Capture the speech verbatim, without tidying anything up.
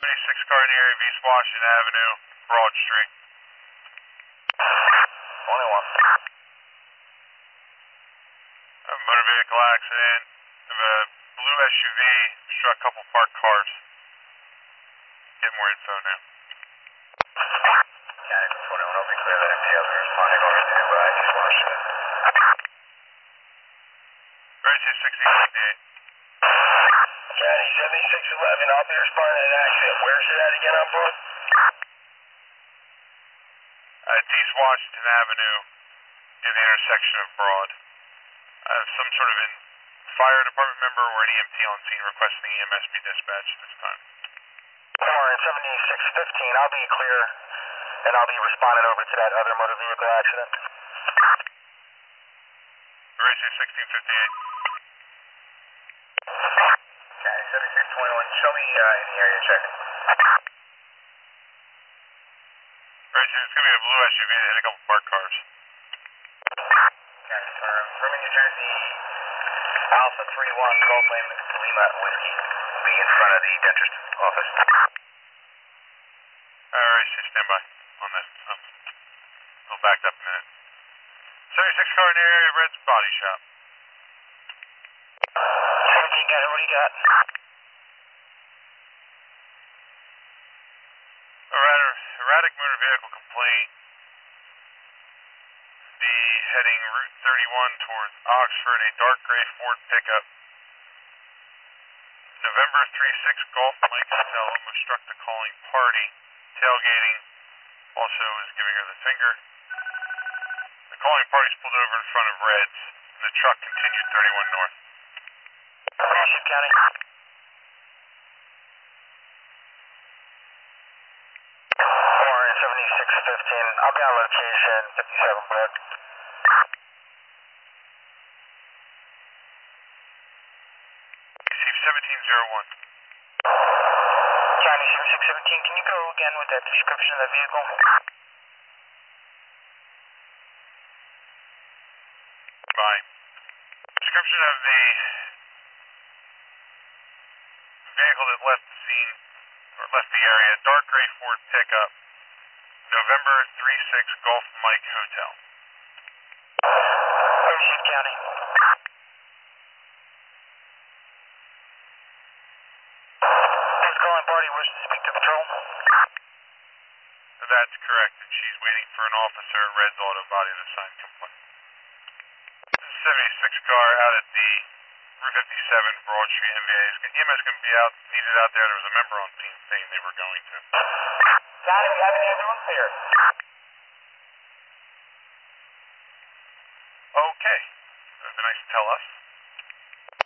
seventy-six car in the area of East Washington Avenue, Broad Street. twenty-one. A motor vehicle accident of a blue S U V struck a couple parked cars. Get more info now. County twenty-one, I'll be clear that M T L is responding over to uh, East Washington. Emergency sixteen fifty-eight. County seventy-six eleven, I'll be responding to an accident. Where's it at again on board? Uh, it's East Washington Avenue near the intersection of Broad. I have some sort of in fire department member or an E M T on scene requesting E M S be dispatched at this time. Warren seventy-six fifteen, I'll be clear, and I'll be responding over to that other motor vehicle accident. Emergency sixteen fifty-eight. Okay, seventy-six twenty-one, show me uh, in the area checking. Emergency, it's going to be a blue S U V that hit a couple parked cars. Okay, uh, Vermin, New Jersey, Alpha three one, Golf Lima, Lima Whiskey, will be in front of the dentist office. Alright, stand by on this. Um, we'll back up a minute. seventy-six car in the area of Red's Body Shop. seventeen, got it, what do you got? Erratic, erratic motor vehicle complaint. The heading Route thirty-one towards Oxford, a dark gray Ford pickup. November three six Golf Mike Hotel almost struck the calling party. Tailgating also is giving her the finger. The calling party pulled over in front of Red's, and the truck continued thirty-one north. Ship County. Warren seventy-six fifteen, I'll be on location, fifty-seven Broad. Receive seventeen oh one. County seventy-six seventeen, can you go again with that description of the vehicle? Bye. Description of the vehicle that left the scene, or left the area, dark gray Ford pickup, November three six Golf Mike Hotel. Ocean County. This calling party wishes to speak to patrol. That's correct, and she's waiting for an officer at Red's Auto Body to sign complaint. seventy-six car out at the Route fifty-seven Broad Street M V A. E M S going to be out, needed out there. There was a member on scene saying they were going to. Got it, got it, everyone clear. Okay. That would be nice to tell us.